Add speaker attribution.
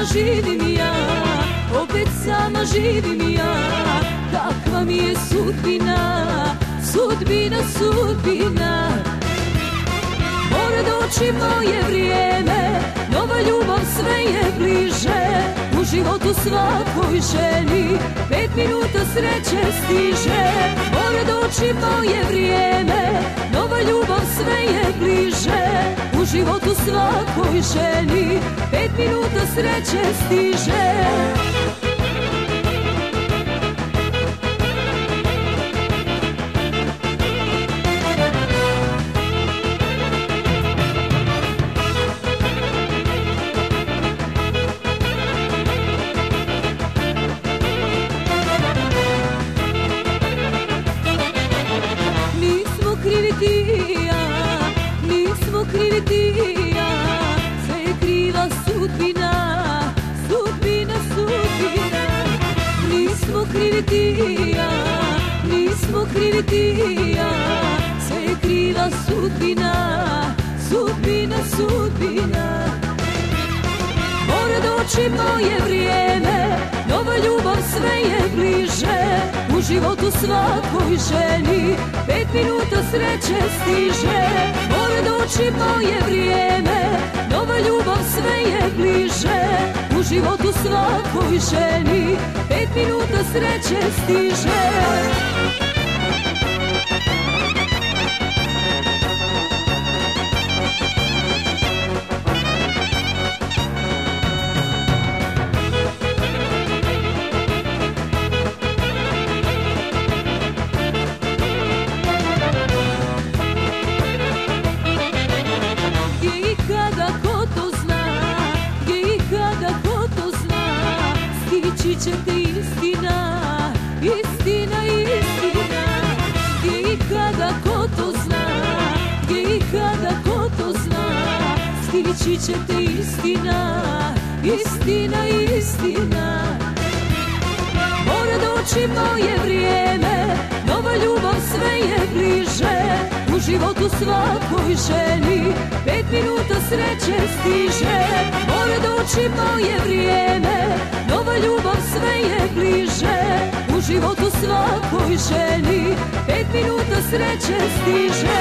Speaker 1: živim ja, opet sama živim ja. Kakva mi je sudbina, sudbina, sudbina. Mora doći moje vrijeme, nova ljubav sve je bliže. U životu svakoj ženi 5 minuta sreće stiže. Mora doći moje vrijeme, nova ljubav sve je bliže. U životu svakoj ženi 5 minuta sreće stiže. Nismo krivi ti i ja, sve je kriva sudbina, sudbina, sudbina. Nismo krivi ti i ja, nismo krivi ti i ja, sve je kriva sudbina, sudbina, sudbina. Mora doći moje vrijeme, nova ljubav sve je bliže. U životu svakoj ženi 5 minuta sreće stiže. Mora doći moje vrijeme, nova ljubav sve je bliže. U životu svakoj ženi 5 minuta sreće stiže. Stići će te istina, istina, istina. Gdje i kada ko to zna, gdje i kada ko to zna. Stići će te istina, istina, istina. Mora doći moje vrijeme, nova ljubav sve je bliže. U životu svakoj ženi 5 minuta sreće stiže. Mora doći moje vrijeme, nova ljubav sve je bliže. U životu svakoj ženi 5 minuta sreće stiže.